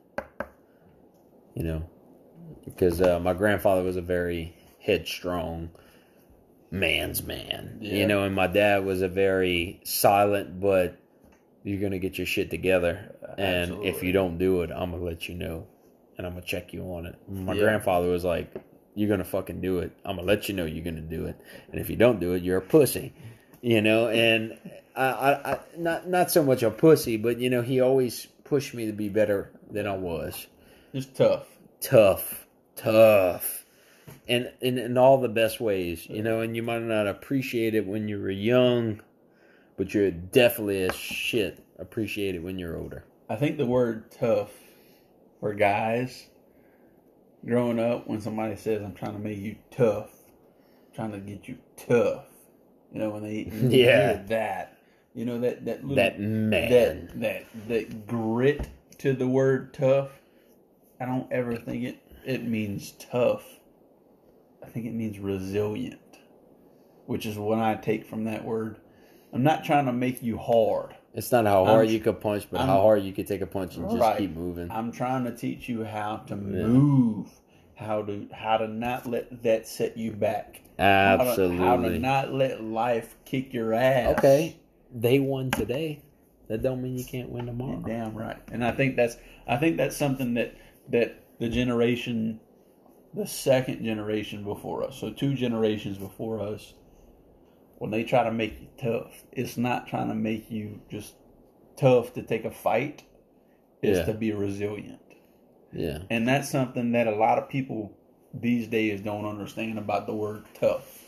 You know, because uh, my grandfather was a very headstrong man's man. Yeah. You know, and my dad was a very silent, but you're going to get your shit together. And Absolutely. if you don't do it, I'm going to let you know. And I'm going to check you on it. My Yeah. grandfather was like, you're going to fucking do it. I'm going to let you know you're going to do it. And if you don't do it, you're a pussy. You know, and I, I, I not not so much a pussy, but, you know, he always pushed me to be better than I was. Just tough. Tough. Tough. And in, in all the best ways, you know, and you might not appreciate it when you were young, but you're definitely as shit appreciate it when you're older. I think the word tough for guys growing up, when somebody says, I'm trying to make you tough, trying to get you tough, you know, when they when you Yeah. hear that, you know, that, that little, That man. that, that, that grit to the word tough, I don't ever think it, it means tough. I think it means resilient, which is what I take from that word. I'm not trying to make you hard. It's not how hard I'm- you could punch, but I'm- how hard you could take a punch and just Right. keep moving. I'm trying to teach you how to move, how to how to not let that set you back. Absolutely. How to, how to not let life kick your ass. Okay. They won today. That don't mean you can't win You're tomorrow. damn right. And I think that's I think that's something that that the generation, the second generation before us, so two generations before us, when they try to make you tough, it's not trying to make you just tough to take a fight. It's Yeah. to be resilient. Yeah. And that's something that a lot of people these days don't understand about the word tough.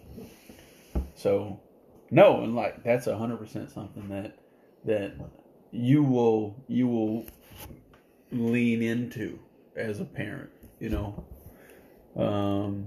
So, no, and like that's a hundred percent something that that you will you will lean into as a parent. You know, um,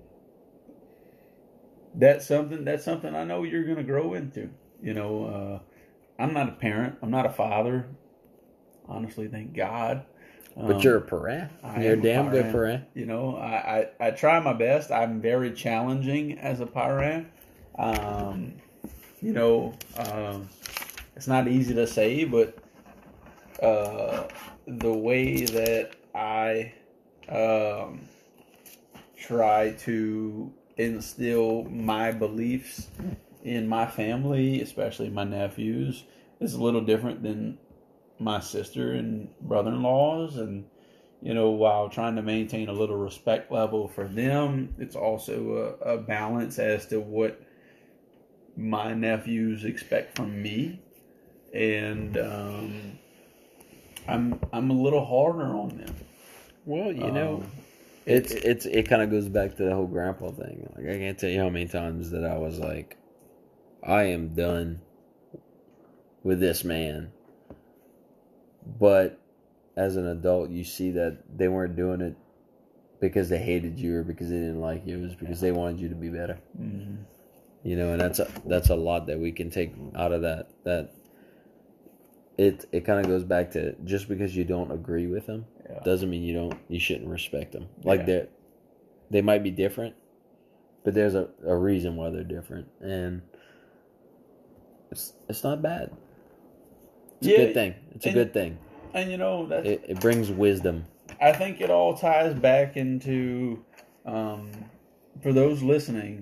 that's something that's something I know you're gonna grow into. You know, uh, I'm not a parent. I'm not a father. Honestly, thank God. But Um, you're a parent. I You're a am a damn good parent. parent. You know, I, I, I try my best. I'm very challenging as a parent. Um, you know, um, it's not easy to say, but uh, the way that I um, try to instill my beliefs in my family, especially my nephews, is a little different than my sister and brother-in-laws. And, you know, while trying to maintain a little respect level for them, it's also a, a balance as to what my nephews expect from me. And um, I'm I'm a little harder on them. Well, you know, Um, it's it- it's it kind of goes back to the whole grandpa thing. Like, I can't tell you how many times that I was like, I am done with this man. But as an adult, you see that they weren't doing it because they hated you or because they didn't like you. It was because they wanted you to be better. Mhm. You know, and that's a, that's a lot that we can take out of that. That it it kind of goes back to, just because you don't agree with them Yeah. doesn't mean you don't you shouldn't respect them. Like, Yeah. they they might be different, but there's a, a reason why they're different, and it's it's not bad. It's Yeah, a good thing. It's a and- good thing. And, you know, that's, It it brings wisdom. I think it all ties back into, um, for those listening,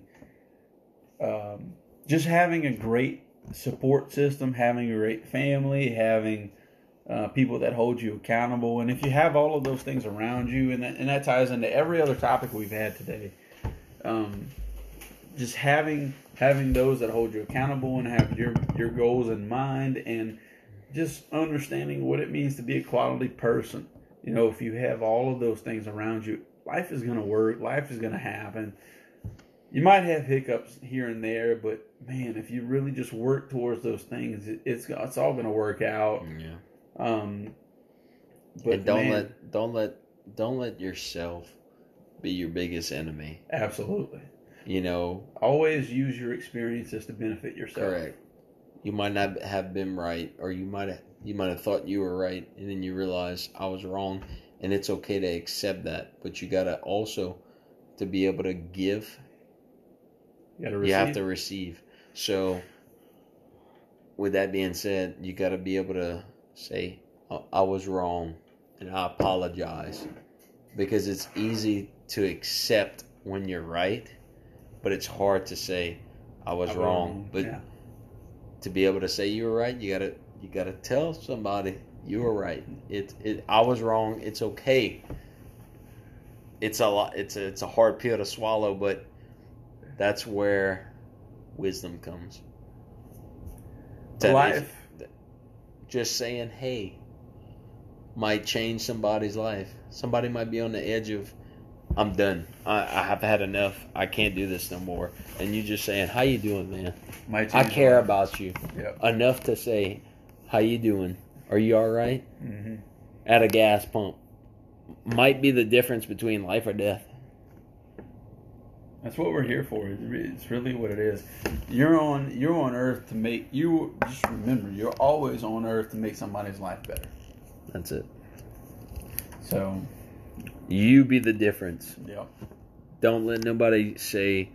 um, just having a great support system, having a great family, having uh, people that hold you accountable. And if you have all of those things around you, and that, and that ties into every other topic we've had today, um, just having having those that hold you accountable and have your, your goals in mind, and just understanding what it means to be a quality person. You know, if you have all of those things around you, life is going to work. Life is going to happen. You might have hiccups here and there, but man, if you really just work towards those things, it, it's it's all going to work out. Yeah. Um, but And don't man, let don't let don't let yourself be your biggest enemy. absolutely You know, always use your experiences to benefit yourself. correct. You might not have been right, or you might have you might have thought you were right, and then you realize I was wrong, and it's okay to accept that. But you gotta also, to be able to give, You, gotta you have receive. to receive. So, with that being said, you gotta be able to say, I, I was wrong, and I apologize, because it's easy to accept when you're right, but it's hard to say I was I was wrong. wrong, But yeah. to be able to say you were right, you gotta you gotta tell somebody you were right. It it I was wrong. It's okay. It's a lot. It's a it's a hard pill to swallow, but that's where wisdom comes. That Life. is- just saying, hey, might change somebody's life. Somebody might be on the edge of, I'm done. I, I have had enough. I can't do this no more. And you just saying, how you doing, man? Might I change care your life. about you Yep. enough to say, how you doing? Are you all right? Mm-hmm. At a gas pump. Might be the difference between life or death. That's what we're here for. It's re- It's really what it is. You're on you're on earth to make you just remember you're always on earth to make somebody's life better. That's it. So, You be the difference. yeah. Don't let nobody say,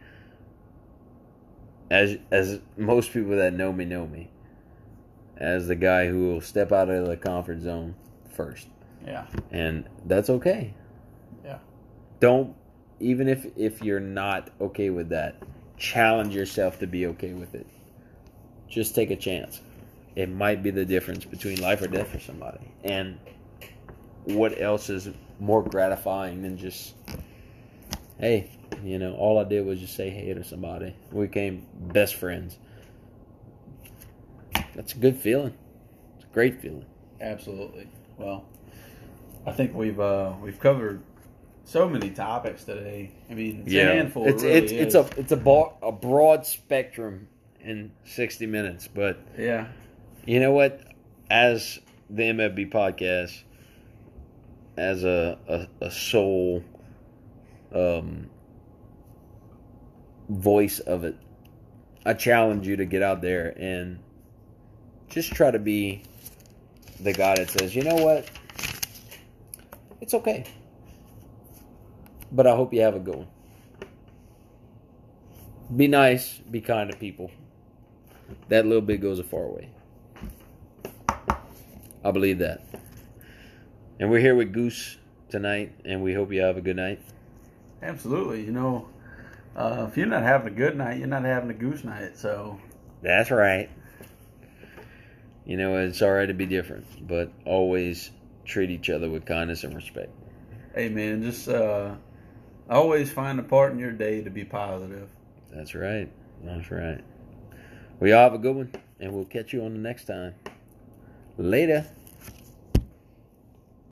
as as most people that know me know me, as the guy who will step out of the comfort zone first. Yeah. And that's okay. Yeah. Don't, even if if you're not okay with that, challenge yourself to be okay with it. Just take a chance. It might be the difference between life or death for somebody. And what else is more gratifying than just, hey, you know, all I did was just say hey to somebody. We became best friends. That's a good feeling. It's a great feeling. Absolutely. Well, I think we've uh, we've covered so many topics today. I mean, it's a handful. It's it really it's it's is. a it's a, bo- a broad spectrum in sixty minutes, but yeah. you know what? As the M F B podcast, as a a, a sole um, voice of it, I challenge you to get out there and just try to be the guy that says, you know what? It's okay. But I hope you have a good one. Be nice. Be kind to people. That little bit goes a far way. I believe that. And we're here with Goose tonight, and we hope you have a good night. Absolutely. You know, Uh, if you're not having a good night, you're not having a goose night. So That's right. You know, it's all right to be different, but always treat each other with kindness and respect. hey, man, just uh, always find a part in your day to be positive. That's right. That's right. Well, y'all have a good one, and we'll catch you on the next time. Later.